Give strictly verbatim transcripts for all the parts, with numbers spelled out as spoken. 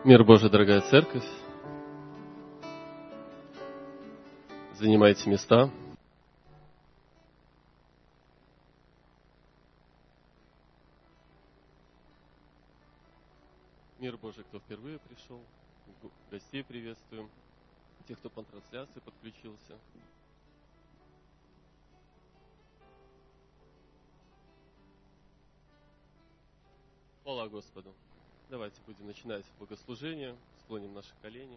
Мир Божий, дорогая церковь. Занимайте места. Мир Божий, кто впервые пришел. Гостей приветствуем. Тех, кто по трансляции подключился. Хвала Господу. Давайте будем начинать богослужение. Склоним наши колени.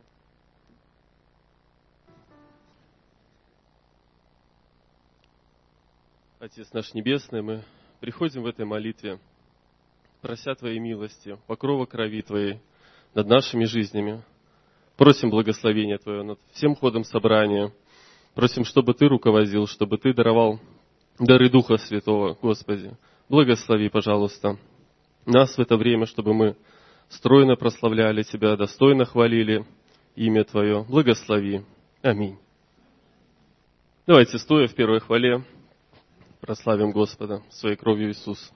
Отец наш Небесный, мы приходим в этой молитве, прося Твоей милости, покрова крови Твоей над нашими жизнями. Просим благословения Твое над всем ходом собрания. Просим, чтобы Ты руководил, чтобы Ты даровал дары Духа Святого, Господи. Благослови, пожалуйста, нас в это время, чтобы мы стройно прославляли Тебя, достойно хвалили имя Твое. Благослови. Аминь. Давайте, стоя в первой хвале, прославим Господа своей кровью Иисуса.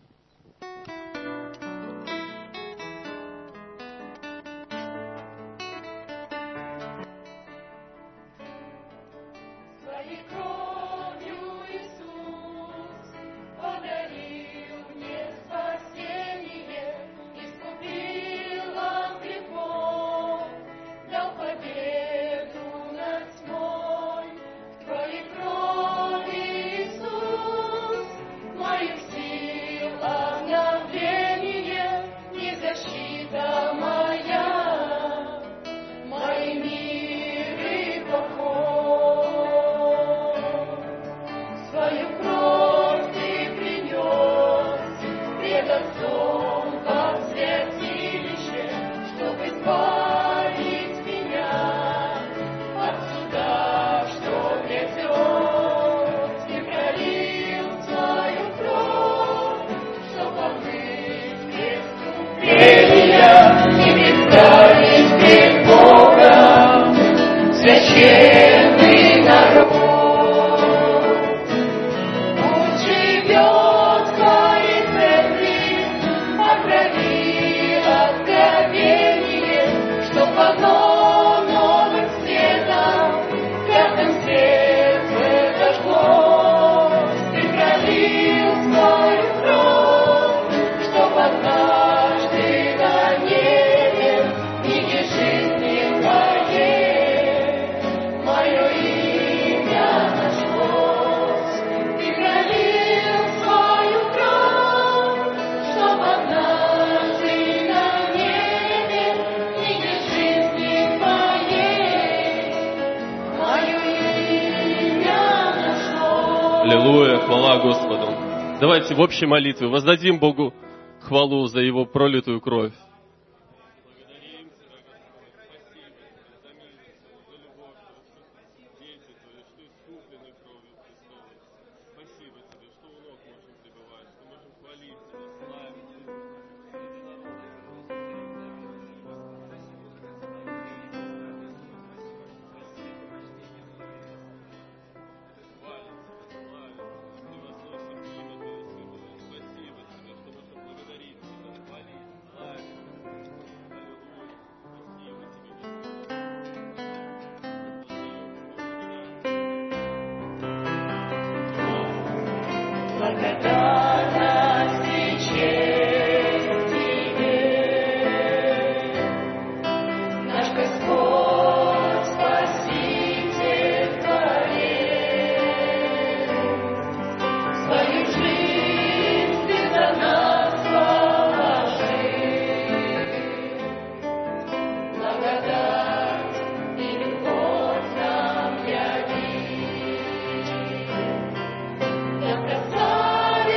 Давайте в общей молитве воздадим Богу хвалу за Его пролитую кровь. Доброта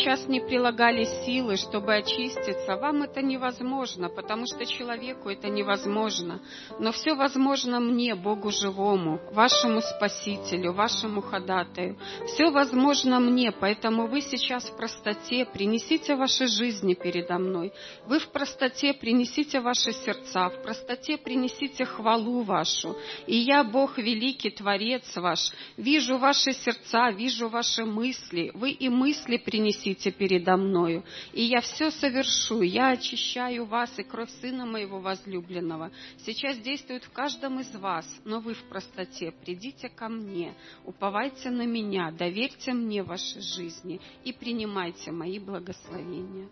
сейчас не прилагали силы, чтобы очиститься, вам это невозможно, потому что человеку это невозможно. Но все возможно мне, Богу живому, вашему Спасителю, вашему ходатаю. Все возможно мне, поэтому вы сейчас в простоте принесите ваши жизни передо мной. Вы в простоте принесите ваши сердца, в простоте принесите хвалу вашу. И я, Бог великий, Творец ваш, вижу ваши сердца, вижу ваши мысли. Вы и мысли принесите передо мною. И я все совершу, я очищаю вас, и кровь Сына Моего возлюбленного сейчас действует в каждом из вас, но вы в простоте придите ко мне, уповайте на меня, доверьте мне ваши жизни и принимайте мои благословения.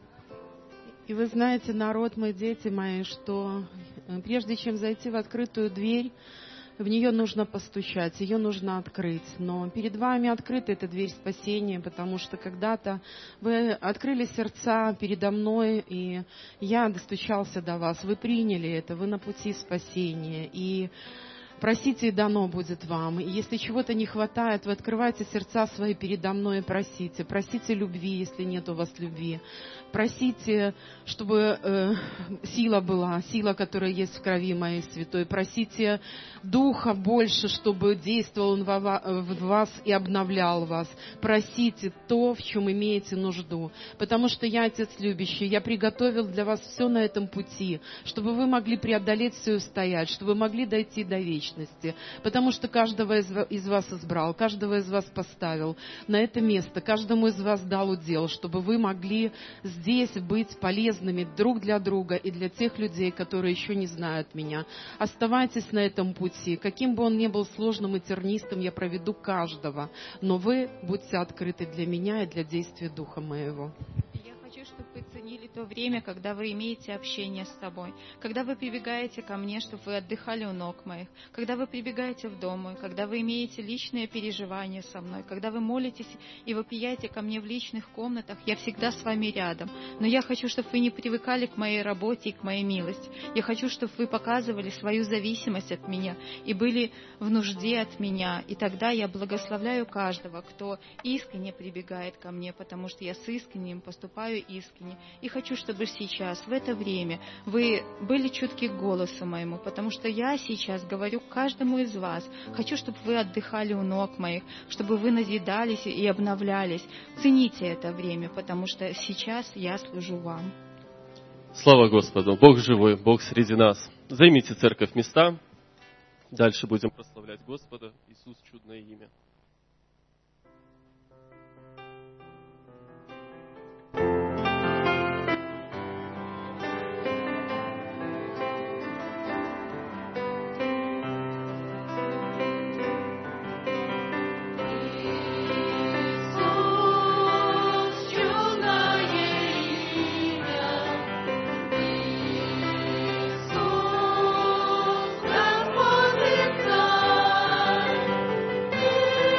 И вы знаете, народ мой, дети мои, что прежде чем зайти в открытую дверь, в нее нужно постучать, ее нужно открыть. Но перед вами открыта эта дверь спасения, потому что когда-то вы открыли сердца передо мной, и я достучался до вас. Вы приняли это, вы на пути спасения. И просите, и дано будет вам. И если чего-то не хватает, вы открываете сердца свои передо мной и просите. Просите любви, если нет у вас любви. Просите, чтобы э, сила была, сила, которая есть в крови моей святой. Просите Духа больше, чтобы действовал Он в вас и обновлял вас. Просите то, в чем имеете нужду. Потому что я, Отец любящий, я приготовил для вас все на этом пути, чтобы вы могли преодолеть все и устоять, чтобы вы могли дойти до вечности. Потому что каждого из вас избрал, каждого из вас поставил на это место, каждому из вас дал удел, чтобы вы могли здесь быть полезными друг для друга и для тех людей, которые еще не знают меня. Оставайтесь на этом пути. Каким бы он ни был сложным и тернистым, я проведу каждого. Но вы будьте открыты для меня и для действия Духа Моего. Чтобы вы ценили то время, когда вы имеете общение с тобой, когда вы прибегаете ко мне, чтобы вы отдыхали у ног моих, когда вы прибегаете в дом мой, когда вы имеете личные переживания со мной, когда вы молитесь и вопияете ко мне в личных комнатах, я всегда с вами рядом. Но я хочу, чтобы вы не привыкали к моей работе и к моей милости. Я хочу, чтобы вы показывали свою зависимость от меня и были в нужде от меня. И тогда я благословляю каждого, кто искренне прибегает ко мне, потому что я с искренним поступаю искренне. И хочу, чтобы сейчас, в это время, вы были чутки к голосу моему, потому что я сейчас говорю каждому из вас. Хочу, чтобы вы отдыхали у ног моих, чтобы вы назидались и обновлялись. Цените это время, потому что сейчас я служу вам. Слава Господу! Бог живой, Бог среди нас. Займите, церковь, места. Дальше будем прославлять Господа. Иисус — чудное имя. Господи,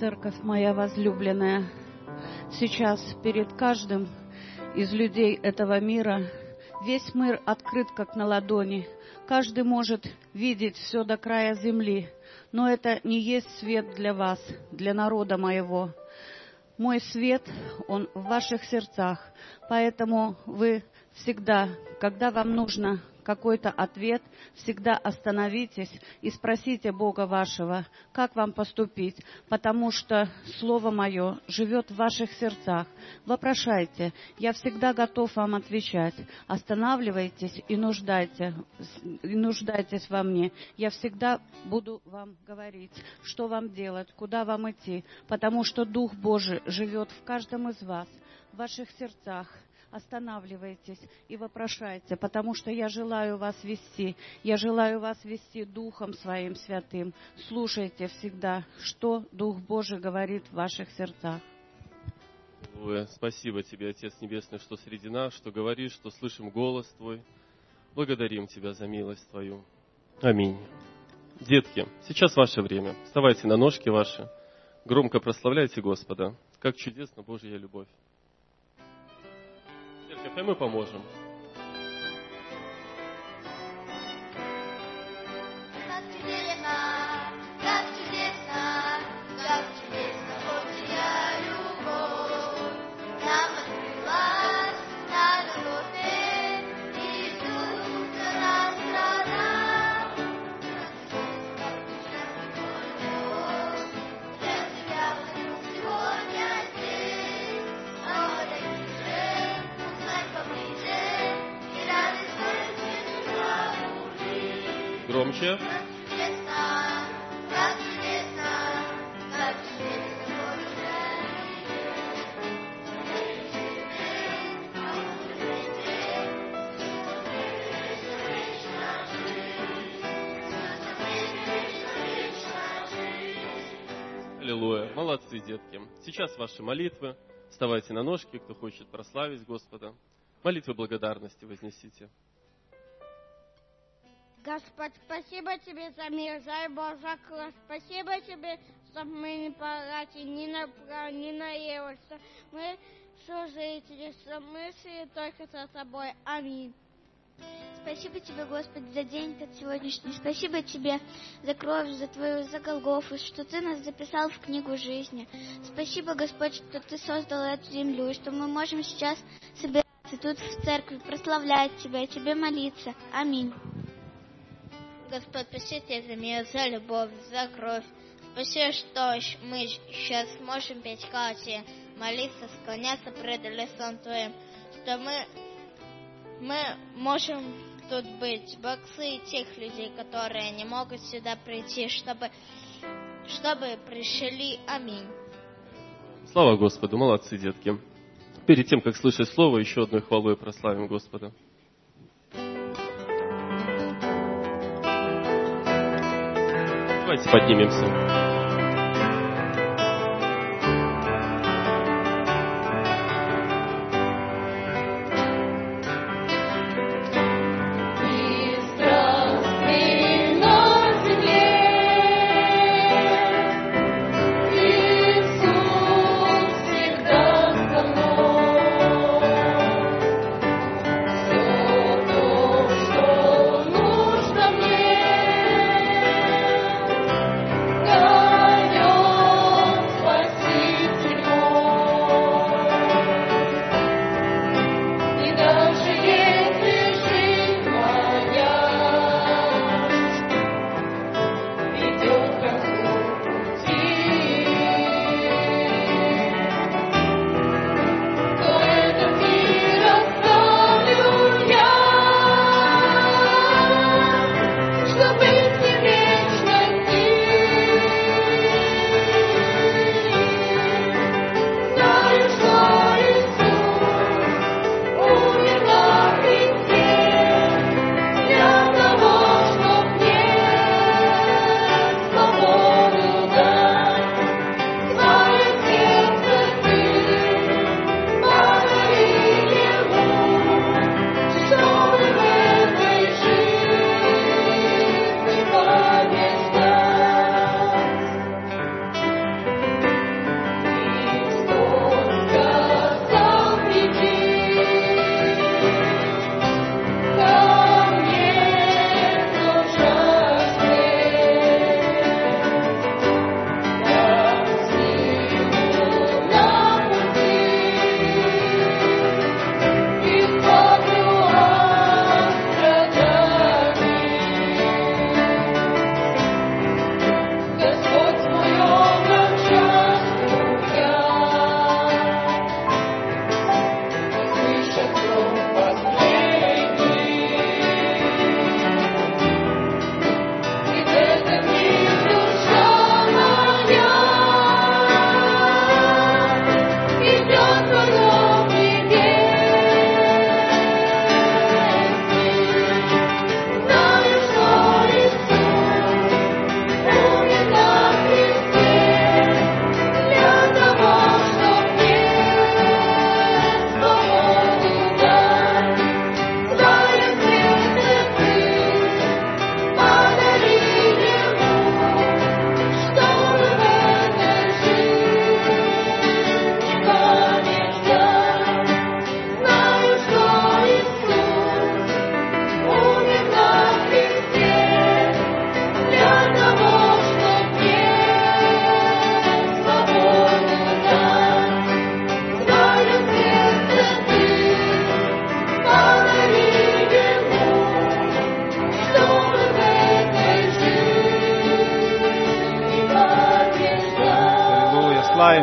церковь моя возлюбленная, сейчас перед каждым из людей этого мира весь мир открыт, как на ладони. Каждый может видеть все до края земли, но это не есть свет для вас, для народа моего. Мой свет, он в ваших сердцах, поэтому вы всегда, когда вам нужно какой-то ответ, всегда остановитесь и спросите Бога вашего, как вам поступить, потому что Слово Мое живет в ваших сердцах. Вопрошайте, я всегда готов вам отвечать. Останавливайтесь и нуждайтесь, и нуждайтесь во мне. Я всегда буду вам говорить, что вам делать, куда вам идти, потому что Дух Божий живет в каждом из вас, в ваших сердцах. Останавливайтесь и вопрошайте, потому что я желаю вас вести. Я желаю вас вести Духом Своим Святым. Слушайте всегда, что Дух Божий говорит в ваших сердцах. Аллилуйя. Спасибо Тебе, Отец Небесный, что среди нас, что говоришь, что слышим голос Твой. Благодарим Тебя за милость Твою. Аминь. Детки, сейчас ваше время. Вставайте на ножки ваши. Громко прославляйте Господа. Как чудесна Божья любовь. Церковь, а мы поможем. Громче. Аллилуйя. Молодцы, детки. Сейчас ваши молитвы. Вставайте на ножки, кто хочет прославить Господа. Молитвы благодарности вознесите. Господь, спасибо Тебе за мир, за любовь, за кровь. Спасибо Тебе, чтобы мы не погати ни направо, ни налево, что мы служители, что мы шли только за Тобой. Аминь. Спасибо Тебе, Господи, за день, как сегодняшний. Спасибо Тебе за кровь, за Твою, за Голгофу, что Ты нас записал в книгу жизни. Спасибо, Господь, что Ты создал эту землю, и что мы можем сейчас собираться тут в церкви, прославлять Тебя, Тебе молиться. Аминь. Господь, спасибо Тебе за мир, за любовь, за кровь. Спасибо, что мы сейчас можем петь хвалу, молиться, склоняться пред лицом Твоим, что мы, мы можем тут быть. Благослови тех людей, которые не могут сюда прийти, чтобы, чтобы пришли. Аминь. Слава Господу, молодцы, детки. Перед тем, как слышать слово, еще одной хвалой прославим Господа. Давайте поднимемся. Go!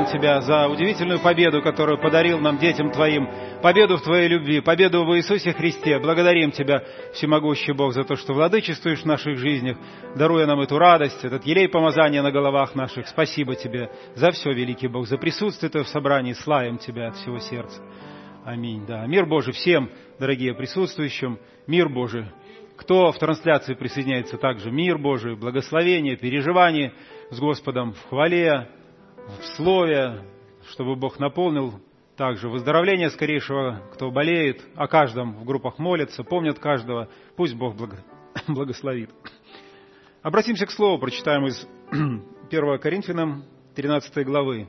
славим Тебя за удивительную победу, которую подарил нам, детям Твоим, победу в Твоей любви, победу в Иисусе Христе. Благодарим Тебя, всемогущий Бог, за то, что владычествуешь в наших жизнях, даруя нам эту радость, этот елей помазания на головах наших. Спасибо Тебе за все, великий Бог, за присутствие Твое в собрании. Славим Тебя от всего сердца. Аминь. Да. Мир Божий всем, дорогие присутствующим, мир Божий. Кто в трансляции присоединяется также, мир Божий, благословение, переживание с Господом в хвале, в слове, чтобы Бог наполнил также выздоровление скорейшего, кто болеет, о каждом в группах молятся, помнят каждого, пусть Бог благо... благословит. Обратимся к слову, прочитаем из первого Коринфянам тринадцатой главы.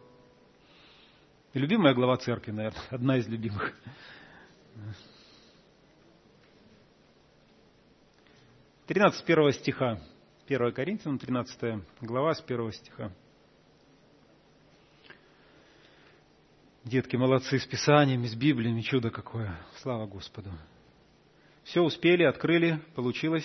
Любимая глава церкви, наверное, одна из любимых. тринадцать первого стиха. первое Коринфянам, тринадцатая глава, с первого стиха. Детки молодцы с Писаниями, с Библиями, чудо какое. Слава Господу. Все успели, открыли, получилось.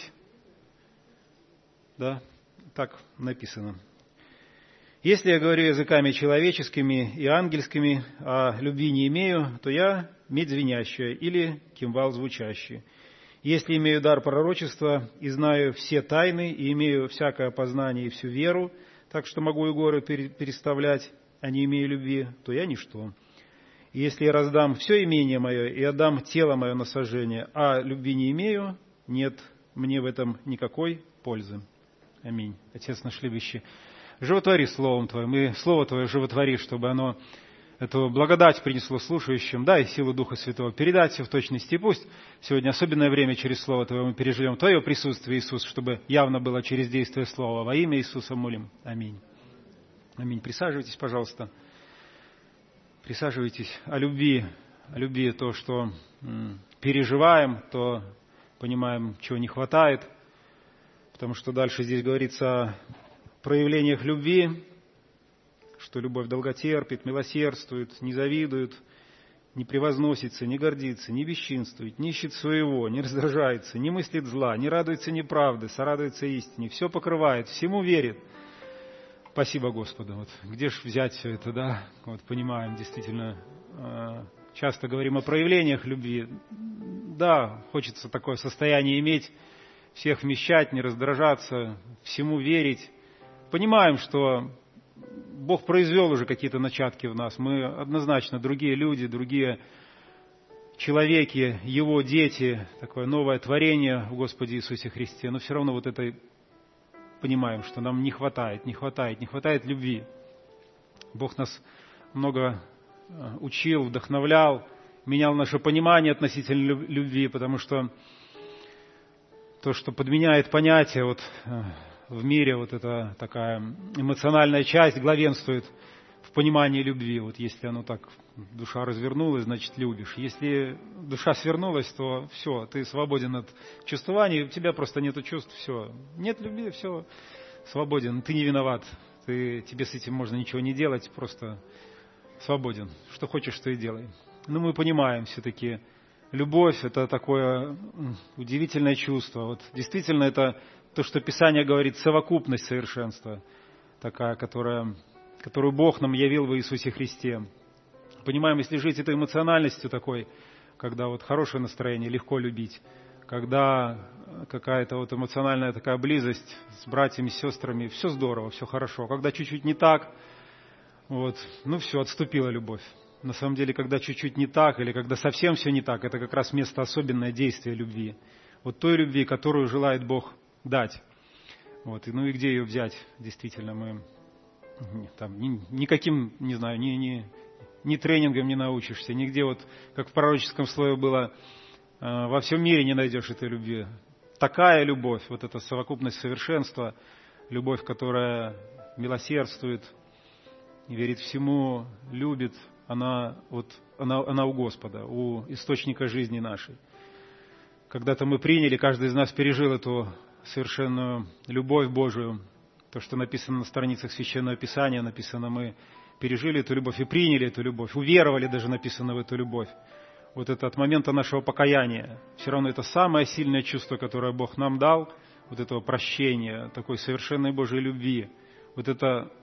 Да, так написано. Если я говорю языками человеческими и ангельскими, а любви не имею, то я медь звенящая или кимвал звучащий. Если имею дар пророчества и знаю все тайны, и имею всякое познание и всю веру, так что могу и горы переставлять, а не имею любви, то я ничто. И если я раздам все имение мое и отдам тело мое на сожжение, а любви не имею, нет мне в этом никакой пользы. Аминь. Отец наш любящий, животвори Словом Твоим, и Слово Твое животвори, чтобы оно эту благодать принесло слушающим, да, и силу Духа Святого передать все в точности. И пусть сегодня особенное время через Слово Твое мы переживем Твое присутствие, Иисус, чтобы явно было через действие Слова. Во имя Иисуса молим. Аминь. Аминь. Присаживайтесь, пожалуйста. Присаживайтесь. О любви, о любви то, что м, переживаем, то понимаем, чего не хватает. Потому что дальше здесь говорится о проявлениях любви, что любовь долготерпит, милосердствует, не завидует, не превозносится, не гордится, не бесчинствует, не ищет своего, не раздражается, не мыслит зла, не радуется неправды, сорадуется истине, все покрывает, всему верит. Спасибо Господу. Вот где же взять все это, да? Вот понимаем, действительно, часто говорим о проявлениях любви. Да, хочется такое состояние иметь, всех вмещать, не раздражаться, всему верить. Понимаем, что Бог произвел уже какие-то начатки в нас. Мы однозначно другие люди, другие человеки, Его дети, такое новое творение в Господе Иисусе Христе. Но все равно вот это понимаем, что нам не хватает, не хватает, не хватает любви. Бог нас много учил, вдохновлял, менял наше понимание относительно любви, потому что то, что подменяет понятие, вот в мире вот эта такая эмоциональная часть главенствует в понимании любви. Вот если оно так, душа развернулась, значит любишь. Если душа свернулась, то все, ты свободен от чувствований, у тебя просто нету чувств, все. Нет любви, все, свободен, ты не виноват. Ты, тебе с этим можно ничего не делать, просто свободен. Что хочешь, то и делай. Но мы понимаем все-таки, любовь – это такое удивительное чувство. Вот действительно это то, что Писание говорит, совокупность совершенства, такая, которая, которую Бог нам явил в Иисусе Христе. Понимаем, если жить этой эмоциональностью такой, когда вот хорошее настроение, легко любить, когда какая-то вот эмоциональная такая близость с братьями, с сестрами, все здорово, все хорошо. Когда чуть-чуть не так, вот, ну все, отступила любовь. На самом деле, когда чуть-чуть не так, или когда совсем все не так, это как раз место особенное действия любви. Вот той любви, которую желает Бог дать. Вот. Ну и где ее взять? Действительно, мы там, ни, никаким, не знаю, ни, ни, ни тренингом не научишься, нигде, вот, как в пророческом слове было, э, во всем мире не найдешь этой любви. Такая любовь, вот эта совокупность совершенства, любовь, которая милосердствует, верит всему, любит, она, вот, она, она у Господа, у источника жизни нашей. Когда-то мы приняли, каждый из нас пережил эту совершенную любовь Божию. То, что написано на страницах Священного Писания, написано, мы пережили эту любовь и приняли эту любовь, уверовали даже, написано, в эту любовь. Вот это от момента нашего покаяния. Все равно это самое сильное чувство, которое Бог нам дал, вот этого прощения, такой совершенной Божьей любви. Вот это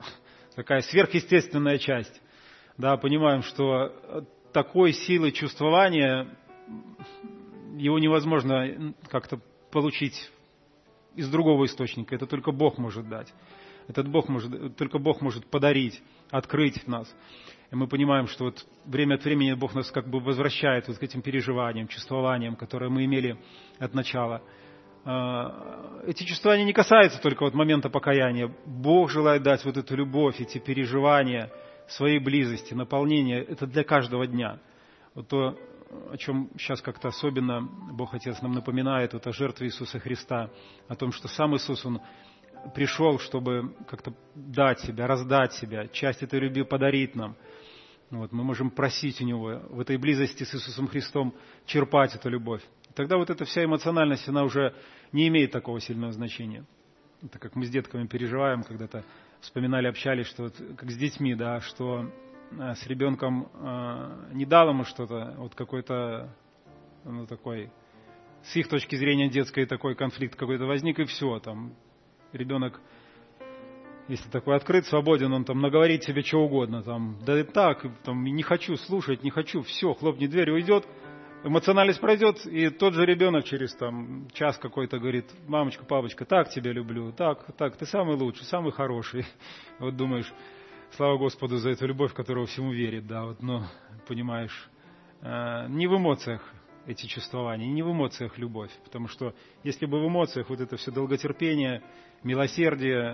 такая сверхъестественная часть. Да, понимаем, что такой силы чувствования, его невозможно как-то получить из другого источника. Это только Бог может дать. Этот Бог может, только Бог может подарить, открыть в нас. И мы понимаем, что вот время от времени Бог нас как бы возвращает вот к этим переживаниям, чувствованиям, которые мы имели от начала. Эти чувствования не касаются только вот момента покаяния. Бог желает дать вот эту любовь, эти переживания своей близости, наполнение. Это для каждого дня. Вот то, о чем сейчас как-то особенно Бог Отец нам напоминает, вот о жертве Иисуса Христа, о том, что сам Иисус, Он пришел, чтобы как-то дать себя, раздать себя, часть этой любви подарить нам. Вот, мы можем просить у Него в этой близости с Иисусом Христом черпать эту любовь. Тогда вот эта вся эмоциональность, она уже не имеет такого сильного значения. Это как мы с детками переживаем, когда-то вспоминали, общались, что вот, как с детьми, да, что а, с ребенком а, не дал ему что-то, вот какой-то, ну, такой, с их точки зрения детской такой конфликт какой-то возник, и все, там, ребенок, если такой открыт, свободен, он там наговорит себе что угодно, там, да и так, там, не хочу слушать, не хочу, все, хлопнет дверь, уйдет, эмоциональность пройдет, и тот же ребенок через там час какой-то говорит: мамочка, папочка, так тебя люблю, так, так, ты самый лучший, самый хороший. Вот думаешь, слава Господу за эту любовь, которая всему верит, да, вот, но понимаешь, не в эмоциях эти чувствования, не в эмоциях любовь, потому что если бы в эмоциях вот это все долготерпение, милосердие,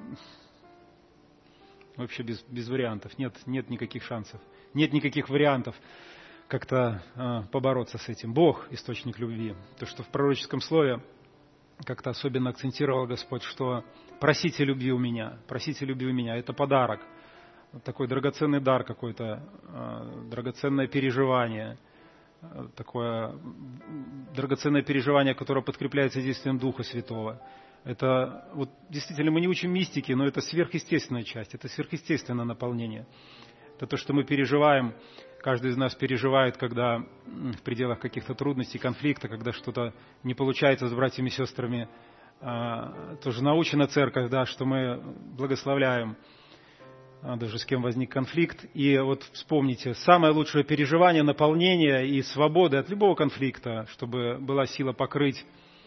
вообще без, без вариантов, нет, нет никаких шансов, нет никаких вариантов как-то э, побороться с этим. Бог – источник любви. То, что в пророческом слове как-то особенно акцентировал Господь, что просите любви у меня, просите любви у меня. Это подарок, вот такой драгоценный дар какой-то, э, драгоценное переживание, э, такое драгоценное переживание, которое подкрепляется действием Духа Святого. Это вот действительно мы не учим мистики, но это сверхъестественная часть, это сверхъестественное наполнение. Это то, что мы переживаем. Каждый из нас переживает, когда в пределах каких-то трудностей, конфликта, когда что-то не получается с братьями и сестрами. Тоже научена церковь, да, что мы благословляем, даже с кем возник конфликт. И вот вспомните, самое лучшее переживание, наполнение и свободы от любого конфликта, чтобы была сила покрыть,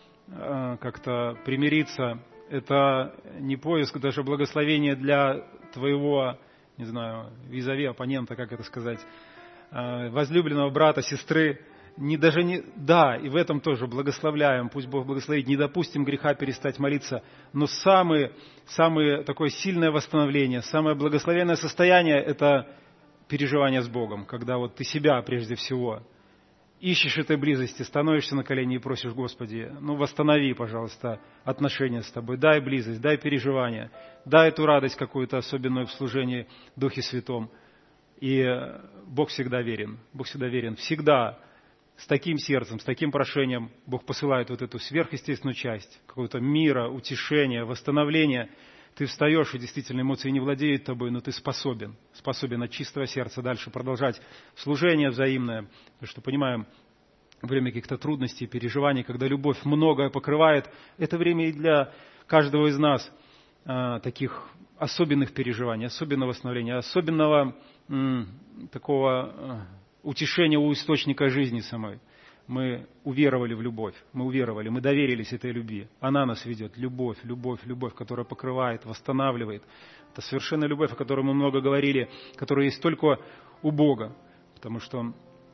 как-то примириться, это не поиск даже благословения для твоего, не знаю, визави, оппонента, как это сказать, возлюбленного брата, сестры, не даже не, да, и в этом тоже благословляем, пусть Бог благословит, не допустим греха перестать молиться, но самое, самое такое сильное восстановление, самое благословенное состояние – это переживание с Богом, когда вот ты себя прежде всего ищешь этой близости, становишься на колени и просишь: Господи, ну восстанови, пожалуйста, отношения с Тобой, дай близость, дай переживание, дай эту радость какую-то особенную в служении в Духе Святом. И Бог всегда верен, Бог всегда верен, всегда с таким сердцем, с таким прошением Бог посылает вот эту сверхъестественную часть, какого-то мира, утешения, восстановления. Ты встаешь, и действительно эмоции не владеют тобой, но ты способен, способен от чистого сердца дальше продолжать служение взаимное. Потому что понимаем, время каких-то трудностей, переживаний, когда любовь многое покрывает, это время и для каждого из нас а, таких особенных переживаний, особенного восстановления, особенного м, такого а, утешения у источника жизни самой. Мы уверовали в любовь, мы уверовали, мы доверились этой любви. Она нас ведет. Любовь, любовь, любовь, которая покрывает, восстанавливает. Это совершенно любовь, о которой мы много говорили, которая есть только у Бога. Потому что,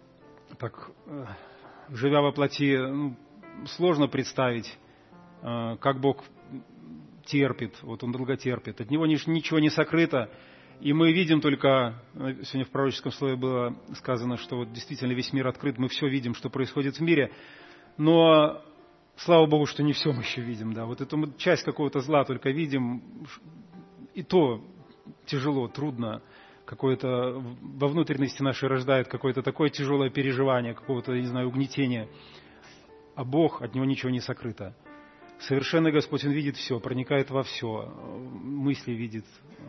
так, живя во плоти, ну, сложно представить, как Бог терпит, вот Он долго терпит. От Него ничего не сокрыто. И мы видим только, сегодня в пророческом слове было сказано, что вот действительно весь мир открыт, мы все видим, что происходит в мире, но слава Богу, что не все мы еще видим, да, вот эту мы часть какого-то зла только видим, и то тяжело, трудно, какое-то во внутренности нашей рождает какое-то такое тяжелое переживание, какого-то, не знаю, угнетения, а Бог, от Него ничего не сокрыто. Совершенный Господь, Он видит все, проникает во все, мысли видит,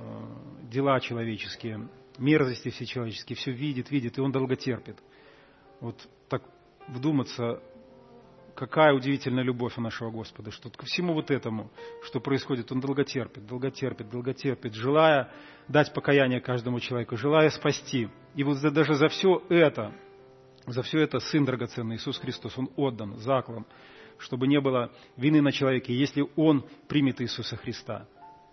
дела человеческие, мерзости все человеческие, все видит, видит, и Он долго терпит. Вот так вдуматься, какая удивительная любовь у нашего Господа, что ко всему вот этому, что происходит, Он долготерпит, долготерпит, долготерпит, желая дать покаяние каждому человеку, желая спасти. И вот даже за все это, за все это Сын драгоценный, Иисус Христос, Он отдан заклан, чтобы не было вины на человеке, если Он примет Иисуса Христа.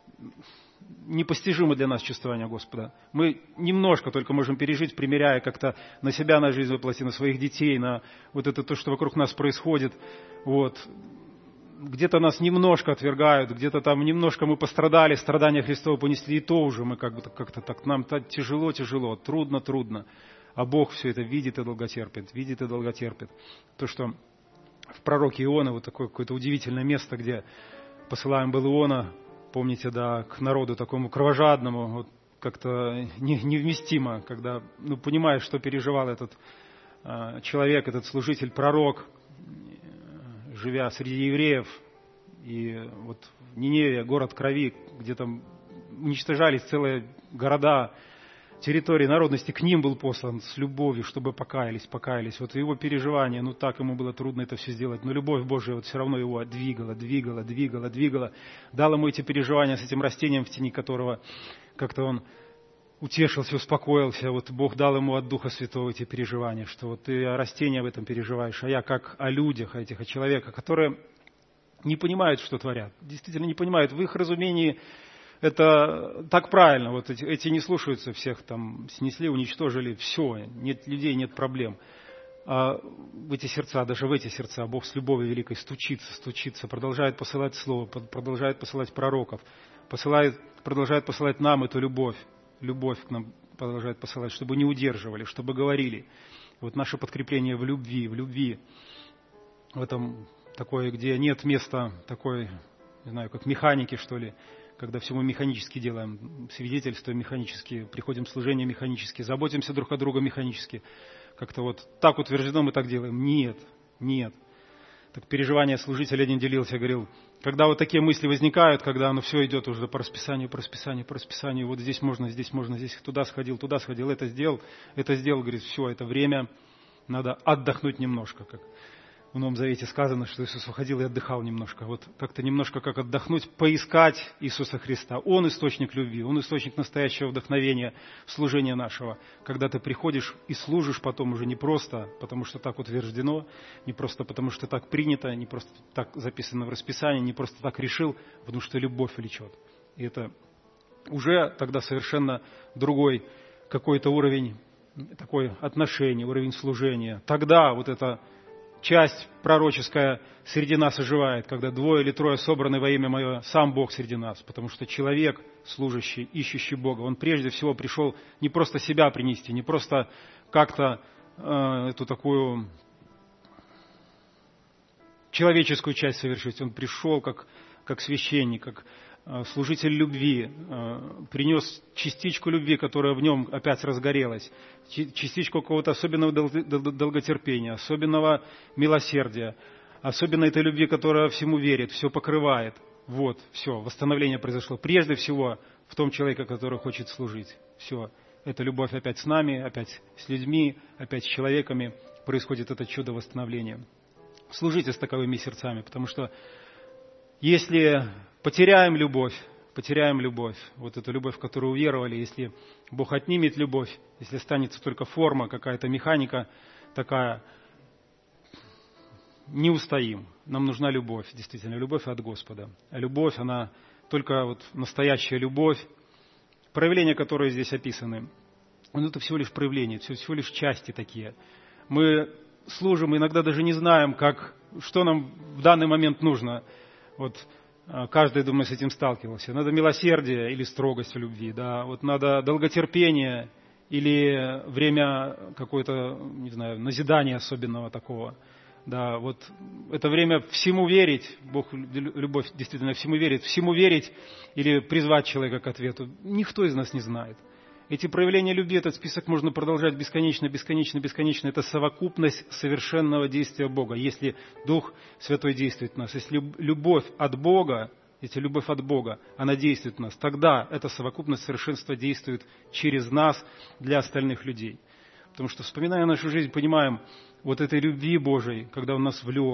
Непостижимо для нас чувствование Господа. Мы немножко только можем пережить, примеряя как-то на себя, на жизнь воплоти, на своих детей, на вот это то, что вокруг нас происходит. Вот. Где-то нас немножко отвергают, где-то там немножко мы пострадали, страдания Христова понесли, и то уже мы как бы как-то так, нам так тяжело, тяжело, трудно, трудно. А Бог все это видит и долготерпит, видит и долготерпит. То, что в пророке Иона вот такое какое-то удивительное место, где посылаем был Иона, помните, да, к народу такому кровожадному, вот как-то не, невместимо, когда, ну, понимаешь, что переживал этот э, человек, этот служитель, пророк, живя среди евреев, и вот в Ниневе, город крови, где там уничтожались целые города, территории народности, к ним был послан с любовью, чтобы покаялись, покаялись. Вот его переживания, ну так ему было трудно это все сделать, но любовь Божия вот все равно его двигала, двигала, двигала, двигала. Дал ему эти переживания с этим растением, в тени которого как-то он утешился, успокоился. Вот Бог дал ему от Духа Святого эти переживания, что вот ты о растении об этом переживаешь, а я как о людях, о этих, о человеках, которые не понимают, что творят, действительно не понимают. В их разумении это так правильно, вот эти, эти не слушаются, всех там снесли, уничтожили, все, нет людей, нет проблем. А в эти сердца, даже в эти сердца Бог с любовью великой стучится, стучится, продолжает посылать Слово, продолжает посылать пророков, посылает, продолжает посылать нам эту любовь, любовь к нам продолжает посылать, чтобы не удерживали, чтобы говорили. Вот наше подкрепление в любви, в любви, в этом такое, где нет места такой, не знаю, как механики, что ли, когда все мы механически делаем, свидетельства механически, приходим в служение механически, заботимся друг о друге механически. Как-то вот так утверждено, мы так делаем. Нет, нет. Так переживание служителя один делился, говорил, когда вот такие мысли возникают, когда оно все идет уже по расписанию, по расписанию, по расписанию, вот здесь можно, здесь можно, здесь туда сходил, туда сходил, это сделал, это сделал, говорит, все, это время, надо отдохнуть немножко, как в Новом Завете сказано, что Иисус уходил и отдыхал немножко. Вот как-то немножко как отдохнуть, поискать Иисуса Христа. Он источник любви, Он источник настоящего вдохновения в служении нашего. Когда ты приходишь и служишь потом уже не просто, потому что так утверждено, не просто потому что так принято, не просто так записано в расписании, не просто так решил, потому что любовь влечет. И это уже тогда совершенно другой какой-то уровень, такой отношения, уровень служения. Тогда вот это часть пророческая среди нас оживает, когда двое или трое собраны во имя Мое, сам Бог среди нас, потому что человек, служащий, ищущий Бога, он прежде всего пришел не просто себя принести, не просто как-то э, эту такую человеческую часть совершить, он пришел как, как священник, как э, служитель любви, э, принес частичку любви, которая в нем опять разгорелась, частичку какого-то особенного долготерпения, особенного милосердия, особенно этой любви, которая всему верит, все покрывает. Вот, все, восстановление произошло. Прежде всего в том человеке, который хочет служить. Все, эта любовь опять с нами, опять с людьми, опять с человеками. Происходит это чудо восстановления. Служите с таковыми сердцами, потому что если потеряем любовь, потеряем любовь, вот эту любовь, в которую уверовали, если Бог отнимет любовь, если останется только форма, какая-то механика такая, не устоим. Нам нужна любовь, действительно, любовь от Господа. А любовь, она только вот настоящая любовь, проявления, которые здесь описаны, ну, это всего лишь проявления, всего лишь части такие. Мы служим, иногда даже не знаем, как, что нам в данный момент нужно. Вот каждый, думаю, с этим сталкивался. Надо милосердие или строгость в любви, да, вот надо долготерпение или время какое-то, не знаю, назидания особенного такого. Да, вот это время всему верить, Бог, любовь действительно всему верит, всему верить или призвать человека к ответу, никто из нас не знает. Эти проявления любви, этот список можно продолжать бесконечно, бесконечно, бесконечно. Это совокупность совершенного действия Бога. Если Дух Святой действует в нас, если любовь от Бога, если любовь от Бога, она действует в нас, тогда эта совокупность совершенства действует через нас для остальных людей. Потому что, вспоминая нашу жизнь, понимаем, вот этой любви Божией, когда Он нас влек,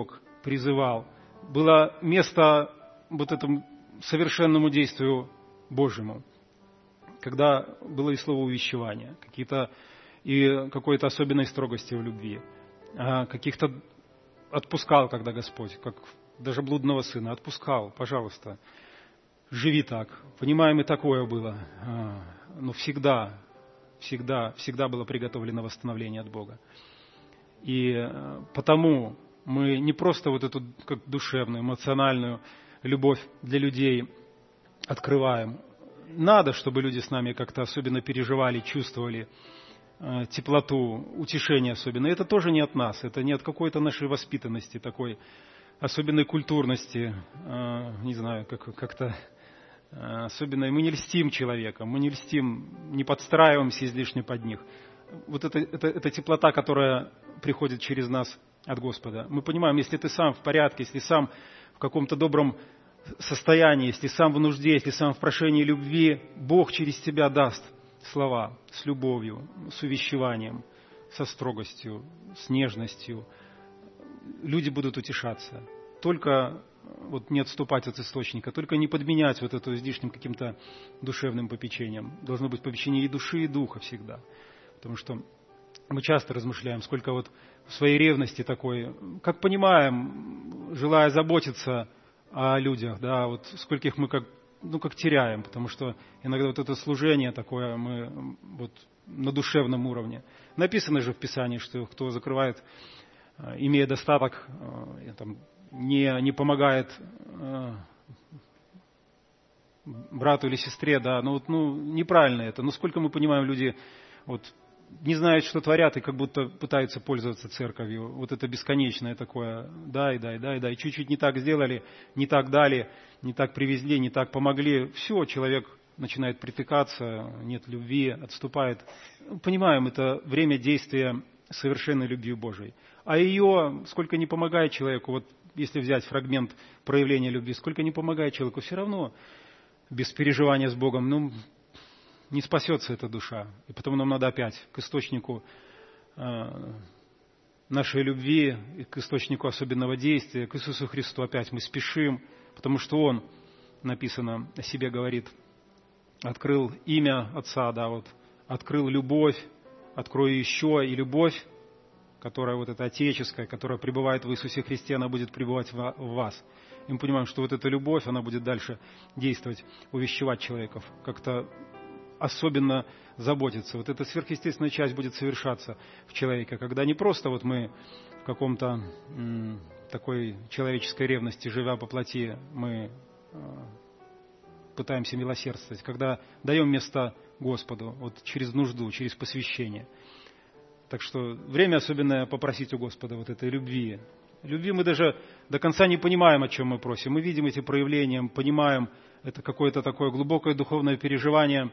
призывал. Было место вот этому совершенному действию Божьему, когда было и слово увещевания, какие-то и какой-то особенной строгости в любви, каких-то отпускал, когда Господь, как даже блудного сына, отпускал, пожалуйста, живи так. Понимаем, и такое было, но всегда, всегда, всегда было приготовлено восстановление от Бога. И потому мы не просто вот эту как душевную, эмоциональную любовь для людей открываем. Надо, чтобы люди с нами как-то особенно переживали, чувствовали э, теплоту, утешение особенно. Это тоже не от нас, это не от какой-то нашей воспитанности, такой особенной культурности, э, не знаю, как, как-то э, особенной. Мы не льстим человека, мы не льстим, не подстраиваемся излишне под них. Вот это, это, это теплота, которая приходит через нас от Господа. Мы понимаем, если ты сам в порядке, если сам в каком-то добром состоянии, если сам в нужде, если сам в прошении любви, Бог через тебя даст слова с любовью, с увещеванием, со строгостью, с нежностью. Люди будут утешаться. Только вот не отступать от источника, только не подменять вот это излишним каким-то душевным попечением. Должно быть попечение и души, и духа всегда. Потому что мы часто размышляем, сколько вот в своей ревности такой, как понимаем, желая заботиться о людях, да, вот скольких мы как, ну, как теряем, потому что иногда вот это служение такое мы вот на душевном уровне. Написано же в Писании, что кто закрывает, имея достаток, там, не, не помогает брату или сестре, да, ну, вот, ну неправильно это. Но сколько мы понимаем, люди вот не знают, что творят, и как будто пытаются пользоваться церковью. Вот это бесконечное такое, дай, дай, дай, дай. Чуть-чуть не так сделали, не так дали, не так привезли, не так помогли. Все, человек начинает притыкаться, нет любви, отступает. Понимаем, это время действия совершенной любви Божией. А ее, сколько не помогает человеку, вот если взять фрагмент проявления любви, сколько не помогает человеку, все равно без переживания с Богом, ну, не спасется эта душа. И потому нам надо опять к источнику э, нашей любви, и к источнику особенного действия, к Иисусу Христу опять мы спешим, потому что Он, написано, о себе говорит, открыл имя Отца, да, вот, открыл любовь, открою еще и любовь, которая вот эта отеческая, которая пребывает в Иисусе Христе, она будет пребывать в вас. И мы понимаем, что вот эта любовь, она будет дальше действовать, увещевать человеков, как-то особенно заботиться. Вот эта сверхъестественная часть будет совершаться в человеке, когда не просто вот мы в каком-то м, такой человеческой ревности, живя по плоти, мы э, пытаемся милосердствовать, когда даем место Господу, вот через нужду, через посвящение. Так что время особенное попросить у Господа вот этой любви. Любви мы даже до конца не понимаем, о чем мы просим. Мы видим эти проявления, понимаем, это какое-то такое глубокое духовное переживание.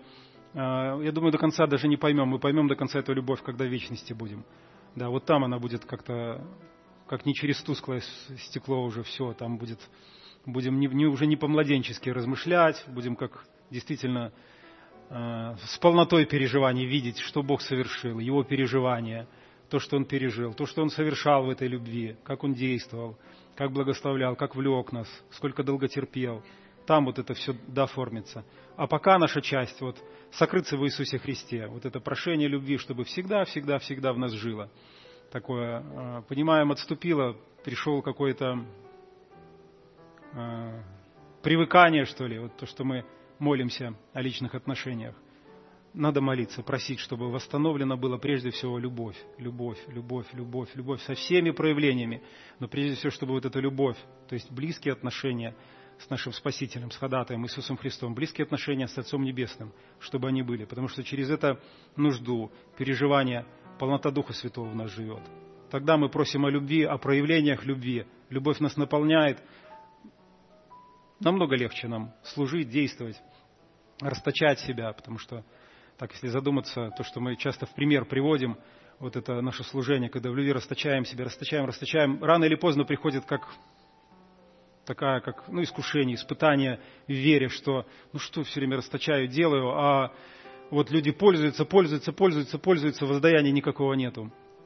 Я думаю, до конца даже не поймем. Мы поймем до конца эту любовь, когда в вечности будем. Да, вот там она будет как-то, как не через тусклое стекло уже все, там будет, будем не, не, уже не по-младенчески размышлять, будем как действительно э, с полнотой переживаний видеть, что Бог совершил, Его переживания, то, что Он пережил, то, что Он совершал в этой любви, как Он действовал, как благословлял, как влек нас, сколько долго терпел. Там вот это все доформится. А пока наша часть вот сокрыться в Иисусе Христе, вот это прошение любви, чтобы всегда, всегда, всегда в нас жило. Такое, понимаем, отступило, пришел какое-то э, привыкание, что ли, вот то, что мы молимся о личных отношениях. Надо молиться, просить, чтобы восстановлена была прежде всего любовь, любовь, любовь, любовь, любовь со всеми проявлениями, но прежде всего, чтобы вот эта любовь, то есть близкие отношения с нашим Спасителем, с ходатаем Иисусом Христом, близкие отношения с Отцом Небесным, чтобы они были. Потому что через это нужду, переживание, полнота Духа Святого в нас живет. Тогда мы просим о любви, о проявлениях любви. Любовь нас наполняет. Намного легче нам служить, действовать, расточать себя. Потому что, так если задуматься, то, что мы часто в пример приводим, вот это наше служение, когда в любви расточаем себя, расточаем, расточаем, рано или поздно приходит как... такая, как, ну, искушение, испытание в вере, что, ну что, все время расточаю, делаю, а вот люди пользуются, пользуются, пользуются, пользуются, воздаяния никакого нету.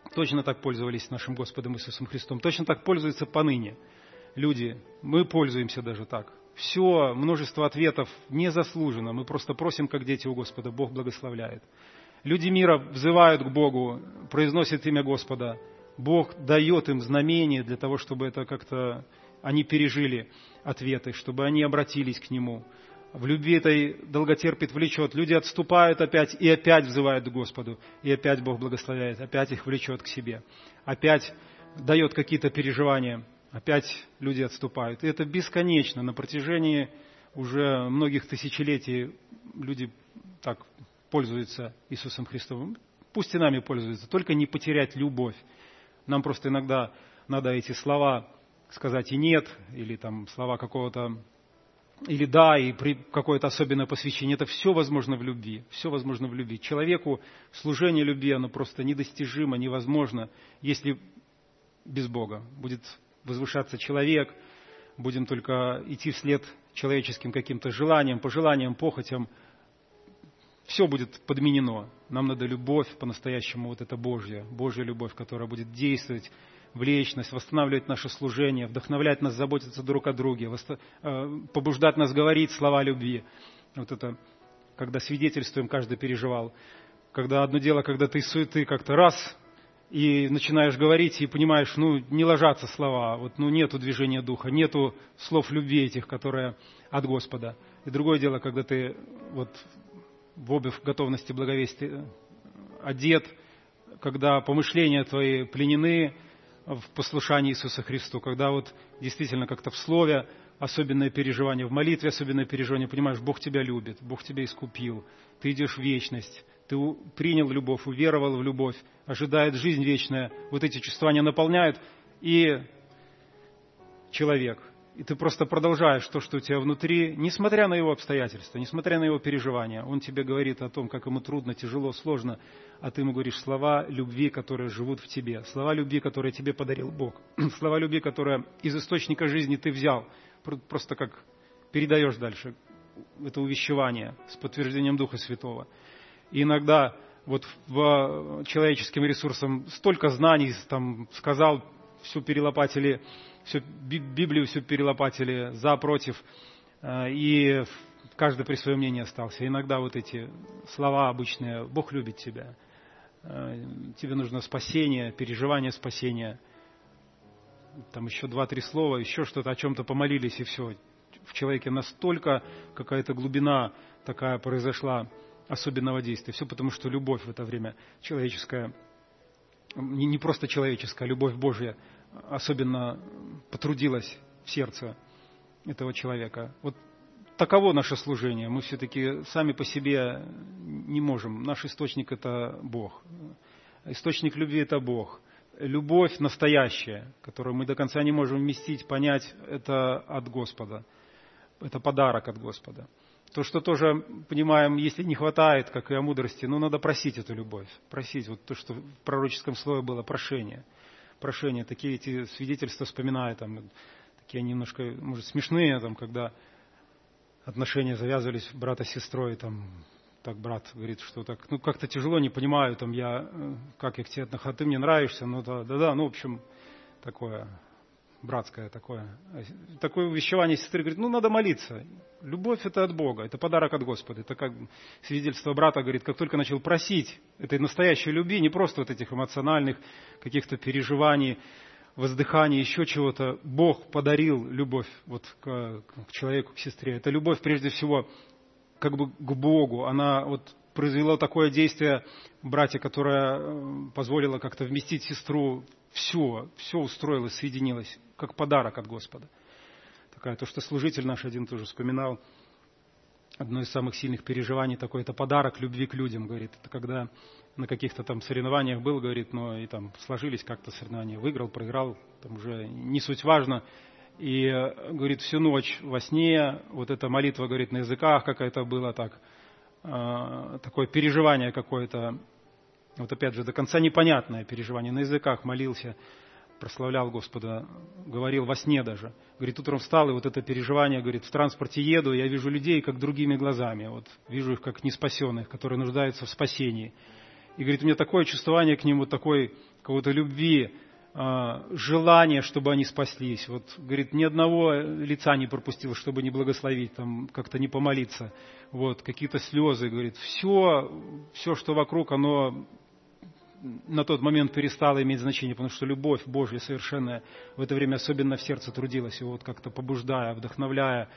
точно так пользовались нашим Господом Иисусом Христом, точно так пользуются поныне люди. Мы пользуемся даже так. Все, множество ответов незаслуженно. Мы просто просим, как дети у Господа. Бог благословляет. Люди мира взывают к Богу, произносят имя Господа. Бог дает им знамения для того, чтобы это как-то они пережили ответы, чтобы они обратились к Нему. В любви этой долготерпит, влечет. Люди отступают опять и опять взывают к Господу. И опять Бог благословляет, опять их влечет к себе. Опять дает какие-то переживания. Опять люди отступают. И это бесконечно. На протяжении уже многих тысячелетий люди так пользуются Иисусом Христом. Пусть и нами пользуются. Только не потерять любовь. Нам просто иногда надо эти слова сказать и нет, или там слова какого-то, или да, и при какое-то особенное посвящение. Это все возможно в любви. Все возможно в любви. Человеку служение любви, оно просто недостижимо, невозможно, если без Бога. Будет возвышаться человек, будем только идти вслед человеческим каким-то желаниям, пожеланиям, похотям. Все будет подменено. Нам надо любовь по-настоящему, вот это Божья, Божья любовь, которая будет действовать, влечь нас, восстанавливать наше служение, вдохновлять нас, заботиться друг о друге, побуждать нас говорить слова любви. Вот это, когда свидетельствуем, каждый переживал. Когда одно дело, когда ты из суеты как-то раз и начинаешь говорить, и понимаешь, ну, не ложатся слова, вот, ну, нету движения духа, нету слов любви этих, которые от Господа. И другое дело, когда ты вот в обувь готовности благовестия одет, когда помышления твои пленены в послушании Иисуса Христу, когда вот действительно как-то в слове особенное переживание, в молитве особенное переживание, понимаешь, Бог тебя любит, Бог тебя искупил, ты идешь в вечность, ты принял любовь, уверовал в любовь, ожидает жизнь вечная, вот эти чувствования наполняют, и человек, и ты просто продолжаешь то, что у тебя внутри, несмотря на его обстоятельства, несмотря на его переживания, он тебе говорит о том, как ему трудно, тяжело, сложно, а ты ему говоришь слова любви, которые живут в тебе, слова любви, которые тебе подарил Бог, слова любви, которые из источника жизни ты взял, просто как передаешь дальше это увещевание с подтверждением Духа Святого. И иногда вот в человеческим ресурсам столько знаний, там, сказал, все перелопатили, всю Библию всю перелопатили, за, против, и каждый при своем мнении остался. Иногда вот эти слова обычные: Бог любит тебя, тебе нужно спасение, переживание спасения, там еще два-три слова, еще что-то, о чем-то помолились, и все. В человеке настолько какая-то глубина такая произошла, особенного действия. Все потому, что любовь в это время человеческая, не просто человеческая, а любовь Божья особенно потрудилась в сердце этого человека. Вот таково наше служение. Мы все-таки сами по себе не можем. Наш источник – это Бог. Источник любви – это Бог. Любовь настоящая, которую мы до конца не можем вместить, понять, это от Господа. Это подарок от Господа. То, что тоже, понимаем, если не хватает, как и о мудрости, ну, надо просить эту любовь. Просить. Вот то, что в пророческом слове было прошение. Прошение. Такие эти свидетельства вспоминаю, там, такие немножко, может, смешные, там, когда отношения завязывались брата с сестрой, там, так брат говорит, что так, ну, как-то тяжело, не понимаю, там, я, как я к тебе отношусь, ты мне нравишься, ну, да, да, да, ну, в общем, такое... братское такое. Такое увещевание сестры, говорит, ну, надо молиться. Любовь – это от Бога, это подарок от Господа. Это как свидетельство брата, говорит, как только начал просить этой настоящей любви, не просто вот этих эмоциональных каких-то переживаний, воздыханий, еще чего-то, Бог подарил любовь вот к, к человеку, к сестре. Это любовь, прежде всего, как бы к Богу. Она вот произвела такое действие в брате, которое позволило как-то вместить сестру. Все, все устроилось, соединилось, как подарок от Господа. Такая, то, что служитель наш один тоже вспоминал, одно из самых сильных переживаний такое, это подарок любви к людям, говорит. Это когда на каких-то там соревнованиях был, говорит, но и там сложились как-то соревнования, выиграл, проиграл, там уже не суть важно. И, говорит, всю ночь во сне, вот эта молитва, говорит, на языках какая-то была так, э, такое переживание какое-то, вот опять же, до конца непонятное переживание. На языках молился, прославлял Господа, говорил во сне даже. Говорит, утром встал, и вот это переживание, говорит, в транспорте еду, я вижу людей как другими глазами. Вот вижу их как неспасенных, которые нуждаются в спасении. И, говорит, у меня такое чувствование к ним, вот такой какой-то любви, желание, чтобы они спаслись. Вот, говорит, ни одного лица не пропустил, чтобы не благословить, там, как-то не помолиться. Вот, какие-то слезы, говорит, все, все, что вокруг, оно на тот момент перестало иметь значение, потому что любовь Божья совершенная в это время особенно в сердце трудилась, его вот как-то побуждая, вдохновляя,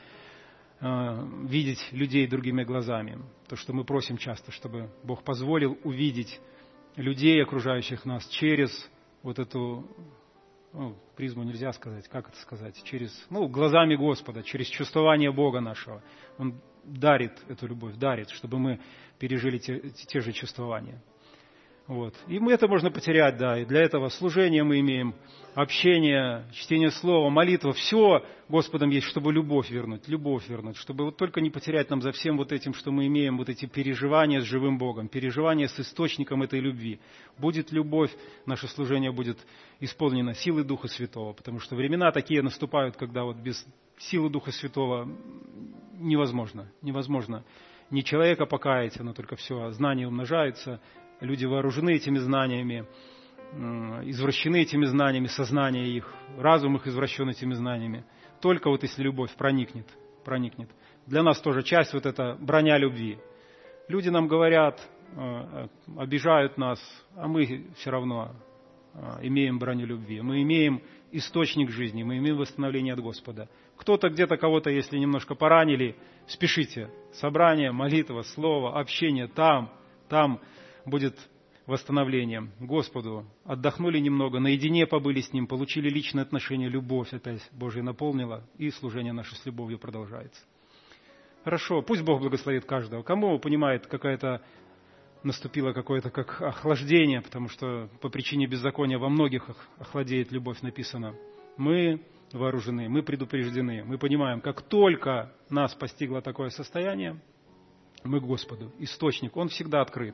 э, видеть людей другими глазами. То, что мы просим часто, чтобы Бог позволил увидеть людей, окружающих нас, через вот эту, ну, призму нельзя сказать, как это сказать, через, ну, глазами Господа, через чувствование Бога нашего. Он дарит эту любовь, дарит, чтобы мы пережили те, те же чувствования. Вот. И мы это можно потерять, да, и для этого служение мы имеем, общение, чтение слова, молитва, все Господом есть, чтобы любовь вернуть, любовь вернуть, чтобы вот только не потерять нам за всем вот этим, что мы имеем, вот эти переживания с живым Богом, переживания с источником этой любви. Будет любовь, наше служение будет исполнено силой Духа Святого, потому что времена такие наступают, когда вот без силы Духа Святого невозможно, невозможно ни человека покаять, оно только все, знания умножаются. Люди вооружены этими знаниями, извращены этими знаниями, сознание их, разум их извращен этими знаниями. Только вот если любовь проникнет, проникнет. Для нас тоже часть вот эта броня любви. Люди нам говорят, обижают нас, а мы все равно имеем броню любви. Мы имеем источник жизни, мы имеем восстановление от Господа. Кто-то где-то кого-то, если немножко поранили, спешите. Собрание, молитва, слово, общение там, там будет восстановление. Господу отдохнули немного, наедине побыли с Ним, получили личные отношения, любовь опять Божья наполнила, и служение наше с любовью продолжается. Хорошо, пусть Бог благословит каждого. Кому понимает, какая-то наступило какое-то как охлаждение, потому что по причине беззакония во многих охладеет любовь, написано. Мы вооружены, мы предупреждены, мы понимаем, как только нас постигло такое состояние, мы к Господу, источник, Он всегда открыт.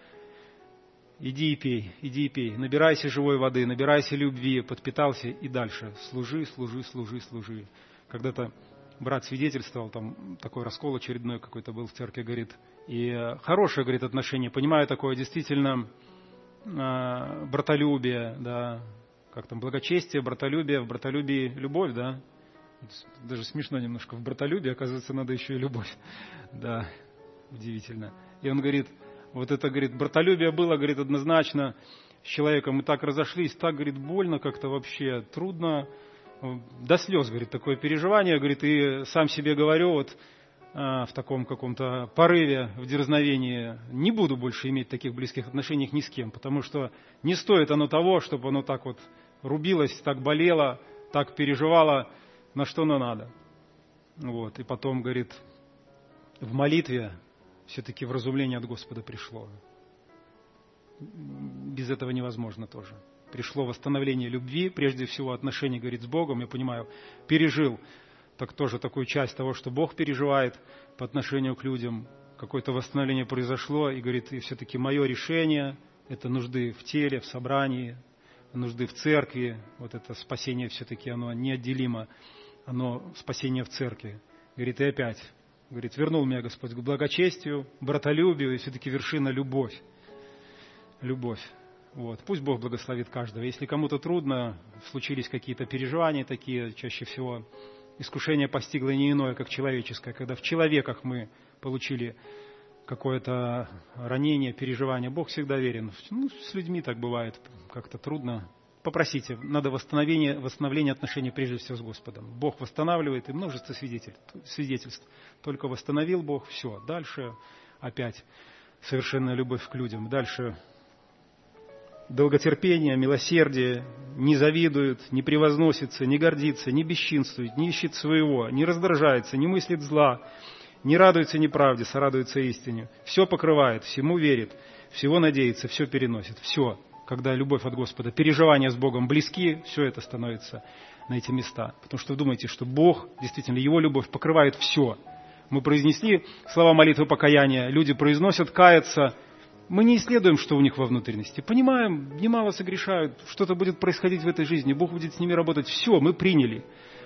Иди и пей, иди и пей, набирайся живой воды, набирайся любви, подпитался и дальше. Служи, служи, служи, служи. Когда-то брат свидетельствовал, там такой раскол очередной какой-то был в церкви, говорит, и хорошее, говорит, отношение, понимаю такое действительно э, братолюбие, да, как там, благочестие, братолюбие, в братолюбии любовь, да, даже смешно немножко, в братолюбии, оказывается, надо еще и любовь, да, удивительно. И он говорит, вот это, говорит, братолюбие было, говорит, однозначно с человеком, мы так разошлись, так, говорит, больно как-то вообще, трудно, до слез, говорит, такое переживание, говорит, и сам себе говорю, вот а, в таком каком-то порыве, в дерзновении, не буду больше иметь таких близких отношений ни с кем, потому что не стоит оно того, чтобы оно так вот рубилось, так болело, так переживало, на что оно надо. Вот, и потом, говорит, в молитве все-таки вразумление от Господа пришло. Без этого невозможно тоже. Пришло восстановление любви, прежде всего отношений, говорит, с Богом, я понимаю, пережил так тоже такую часть того, что Бог переживает по отношению к людям. Какое-то восстановление произошло, и говорит, и все-таки мое решение, это нужды в теле, в собрании, нужды в церкви, вот это спасение все-таки, оно неотделимо, оно спасение в церкви. Говорит, и опять, говорит, вернул меня Господь к благочестию, братолюбию, и все-таки вершина любовь. Любовь. Вот. Пусть Бог благословит каждого. Если кому-то трудно, случились какие-то переживания такие, чаще всего искушение постигло не иное, как человеческое, когда в человеках мы получили какое-то ранение, переживание. Бог всегда верен. Ну, с людьми так бывает, как-то трудно. Попросите, надо восстановление, восстановление отношений прежде всего с Господом. Бог восстанавливает, и множество свидетельств. Только восстановил Бог, все. Дальше опять совершенная любовь к людям. Дальше долготерпение, милосердие, не завидует, не превозносится, не гордится, не бесчинствует, не ищет своего, не раздражается, не мыслит зла, не радуется неправде, сорадуется истине. Все покрывает, всему верит, всего надеется, все переносит. Все, когда любовь от Господа, переживания с Богом близки, все это становится на эти места. Потому что вы думаете, что Бог, действительно, Его любовь покрывает все. Мы произнесли слова молитвы покаяния, люди произносят, каются. Мы не исследуем, что у них во внутренности. Понимаем, немало согрешают, что-то будет происходить в этой жизни, Бог будет с ними работать. Все, мы приняли.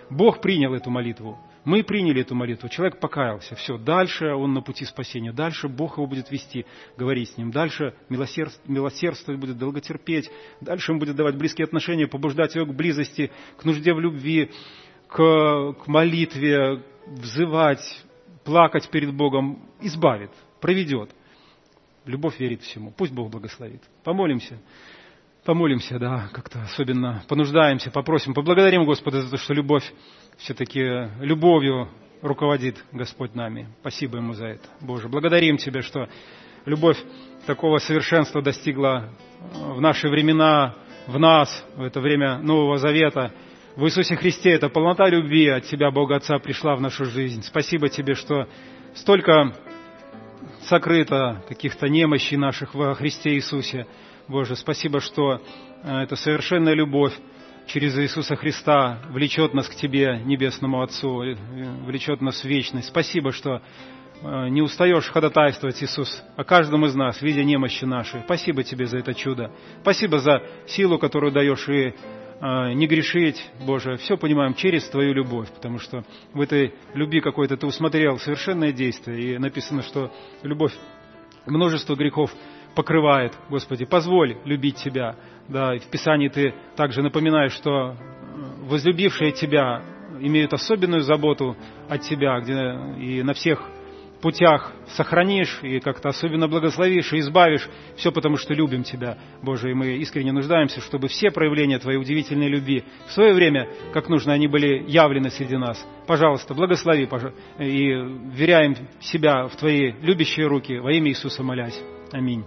Бог принял эту молитву. Мы приняли эту молитву, человек покаялся, все, дальше он на пути спасения, дальше Бог его будет вести, говорить с ним, дальше милосердствовать, милосердствовать будет, долготерпеть, дальше он будет давать близкие отношения, побуждать его к близости, к нужде в любви, к, к молитве, взывать, плакать перед Богом, избавит, проведет. Любовь верит всему, пусть Бог благословит. Помолимся. Помолимся, да, как-то особенно понуждаемся, попросим, поблагодарим Господа за то, что любовь, все-таки любовью руководит Господь нами. Спасибо Ему за это, Боже. Благодарим Тебя, что любовь такого совершенства достигла в наши времена, в нас, в это время Нового Завета. В Иисусе Христе эта полнота любви от Тебя, Бога Отца, пришла в нашу жизнь. Спасибо Тебе, что столько сокрыто каких-то немощей наших во Христе Иисусе. Боже, спасибо, что эта совершенная любовь через Иисуса Христа влечет нас к Тебе, Небесному Отцу, влечет нас в вечность. Спасибо, что не устаешь ходатайствовать, Иисус, о каждом из нас, видя немощи наши. Спасибо Тебе за это чудо. Спасибо за силу, которую даешь, и не грешить, Боже. Все понимаем через Твою любовь, потому что в этой любви какой-то Ты усмотрел совершенное действие. И написано, что любовь множество грехов покрывает, Господи, позволь любить Тебя. Да, и в Писании Ты также напоминаешь, что возлюбившие Тебя имеют особенную заботу от Тебя, где и на всех путях сохранишь, и как-то особенно благословишь, и избавишь. Все потому, что любим Тебя, Боже, и мы искренне нуждаемся, чтобы все проявления Твоей удивительной любви в свое время, как нужно, они были явлены среди нас. Пожалуйста, благослови, и вверяем себя в Твои любящие руки, во имя Иисуса молясь. Аминь.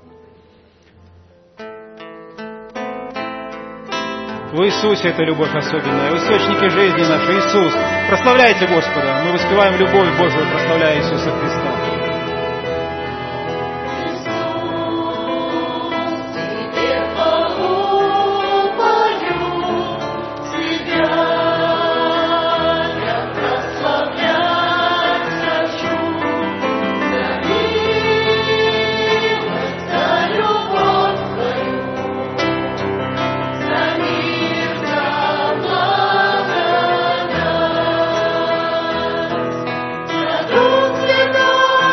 В Иисусе это любовь особенная, в источнике жизни нашей Иисус. Прославляйте Господа, мы воспеваем любовь Божию, прославляя Иисуса Христа. Друг всегда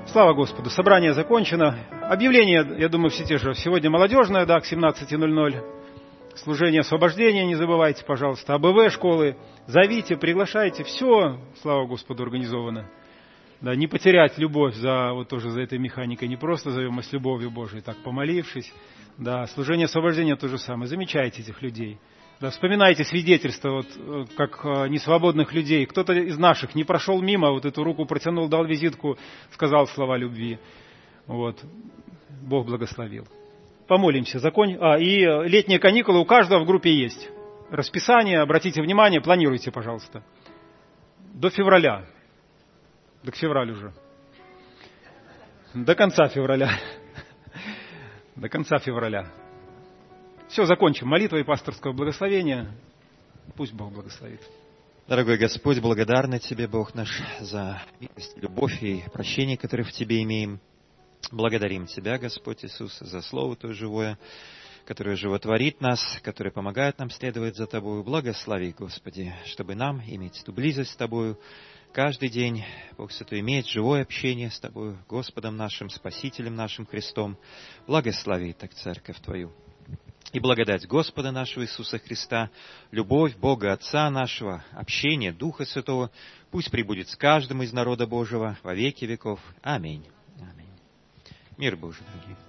Слава Господу. Собрание закончено. Объявление, я думаю, все те же. Сегодня молодежное, да, к семнадцати ноль-ноль. Служение освобождения, не забывайте, пожалуйста. АБВ школы. Зовите, приглашайте. Все, слава Господу, организовано. Да, не потерять любовь за, вот тоже за этой механикой. Не просто зовем, а с любовью Божией, так помолившись. Да, служение освобождения то же самое. Замечайте этих людей. Да, вспоминайте свидетельства, вот, как несвободных людей. Кто-то из наших не прошел мимо, вот эту руку протянул, дал визитку, сказал слова любви. Вот. Бог благословил. Помолимся. Закон... А, и летние каникулы у каждого в группе есть. Расписание, обратите внимание, планируйте, пожалуйста. До февраля. Да к февралю уже. До конца февраля. До конца февраля. Все, закончим. Молитвой пасторского благословения. Пусть Бог благословит. Дорогой Господь, благодарны Тебе, Бог наш, за милость, любовь и прощение, которые в Тебе имеем. Благодарим Тебя, Господь Иисус, за Слово Твое живое, которое животворит нас, которое помогает нам следовать за Тобою. Благослови, Господи, чтобы нам иметь эту близость с Тобою каждый день. Бог Святой, иметь живое общение с Тобою, Господом нашим, Спасителем нашим Христом. Благослови так Церковь Твою. И благодать Господа нашего Иисуса Христа, любовь Бога Отца нашего, общение Духа Святого, пусть пребудет с каждым из народа Божьего во веки веков. Аминь. Аминь. Мир Божий, дорогие.